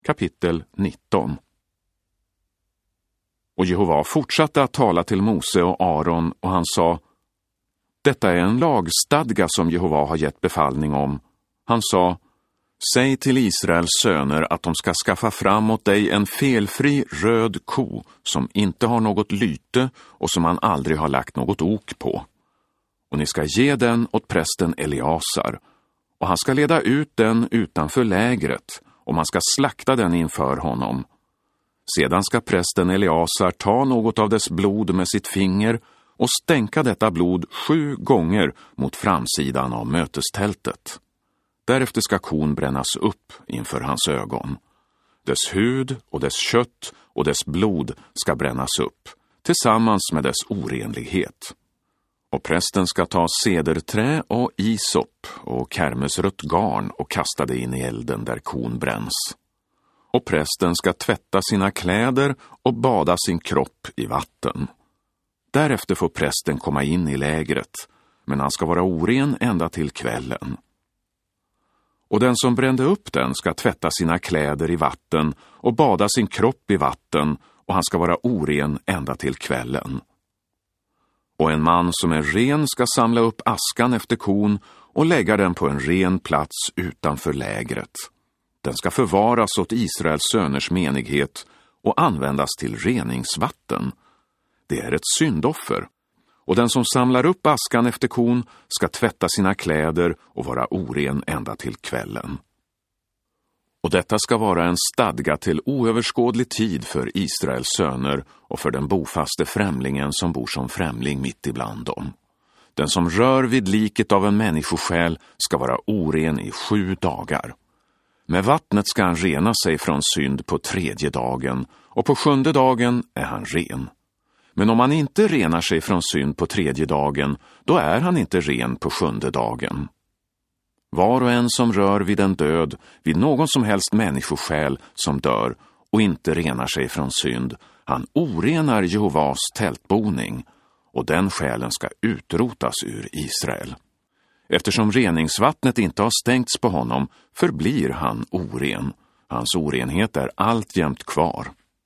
Kapitel 19. Och Jehova fortsatte att tala till Mose och Aron, och han sa: Detta är en lagstadga som Jehova har gett befallning om. Han sa: Säg till Israels söner att de ska skaffa fram åt dig en felfri röd ko som inte har något lyte och som man aldrig har lagt något ok på. Och ni ska ge den åt prästen Eleasar, och han ska leda ut den utanför lägret, och man ska slakta den inför honom. Sedan ska prästen Eleasar ta något av dess blod med sitt finger och stänka detta blod 7 gånger mot framsidan av mötestältet. Därefter ska kon brännas upp inför hans ögon. Dess hud och dess kött och dess blod ska brännas upp, tillsammans med dess orenlighet. Och prästen ska ta cederträ och isop och kärmesrött garn och kasta det in i elden där kon bränns. Och prästen ska tvätta sina kläder och bada sin kropp i vatten. Därefter får prästen komma in i lägret, men han ska vara oren ända till kvällen. Och den som brände upp den ska tvätta sina kläder i vatten och bada sin kropp i vatten, och han ska vara oren ända till kvällen. Och en man som är ren ska samla upp askan efter kon och lägga den på en ren plats utanför lägret. Den ska förvaras åt Israels söners menighet och användas till reningsvatten. Det är ett syndoffer. Och den som samlar upp askan efter kon ska tvätta sina kläder och vara oren ända till kvällen. Och detta ska vara en stadga till oöverskådlig tid för Israels söner och för den bofaste främlingen som bor som främling mitt ibland dem. Den som rör vid liket av en människosjäl ska vara oren i 7 dagar. Med vattnet ska han rena sig från synd på 3:e dagen, och på 7:e dagen är han ren. Men om han inte renar sig från synd på 3:e dagen, då är han inte ren på 7:e dagen. Var och en som rör vid en död, vid någon som helst människosjäl som dör och inte renar sig från synd, han orenar Jehovas tältboning, och den själen ska utrotas ur Israel. Eftersom reningsvattnet inte har stängts på honom förblir han oren. Hans orenhet är alltjämt kvar.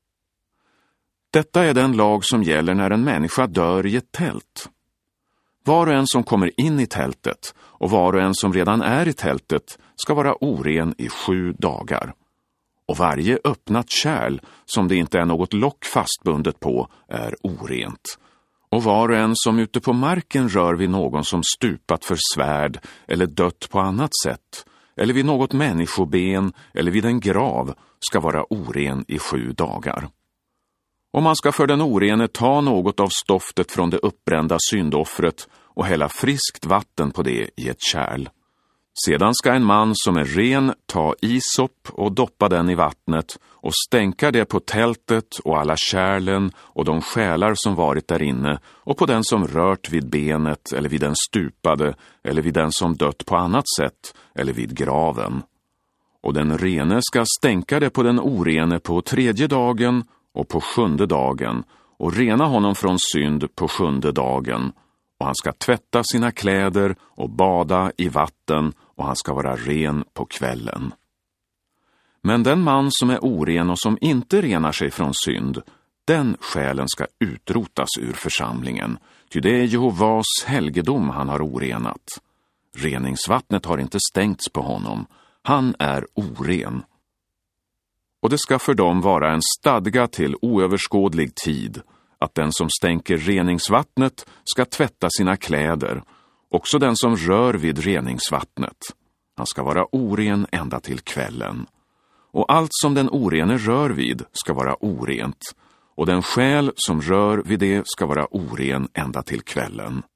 Detta är den lag som gäller när en människa dör i ett tält. Var och en som kommer in i tältet och var och en som redan är i tältet ska vara oren i 7 dagar. Och varje öppnat kärl som det inte är något lock fastbundet på är orent. Och var och en som ute på marken rör vid någon som stupat för svärd eller dött på annat sätt, eller vid något människoben eller vid en grav, ska vara oren i 7 dagar. Och man ska för den orene ta något av stoftet från det uppbrända syndoffret och hälla friskt vatten på det i ett kärl. Sedan ska en man som är ren ta isop och doppa den i vattnet och stänka det på tältet och alla kärlen och de själar som varit där inne och på den som rört vid benet eller vid den stupade eller vid den som dött på annat sätt eller vid graven. Och den rene ska stänka det på den orene på 3:e dagen och på 7:e dagen och rena honom från synd på 7:e dagen. Och han ska tvätta sina kläder och bada i vatten, och han ska vara ren på kvällen. Men den man som är oren och som inte renar sig från synd, den själen ska utrotas ur församlingen, ty det är Jehovas helgedom han har orenat. Reningsvattnet har inte stängts på honom, han är oren. Och det ska för dem vara en stadga till oöverskådlig tid, att den som stänker reningsvattnet ska tvätta sina kläder, också den som rör vid reningsvattnet. Han ska vara oren ända till kvällen. Och allt som den orene rör vid ska vara orent, och den själ som rör vid det ska vara oren ända till kvällen.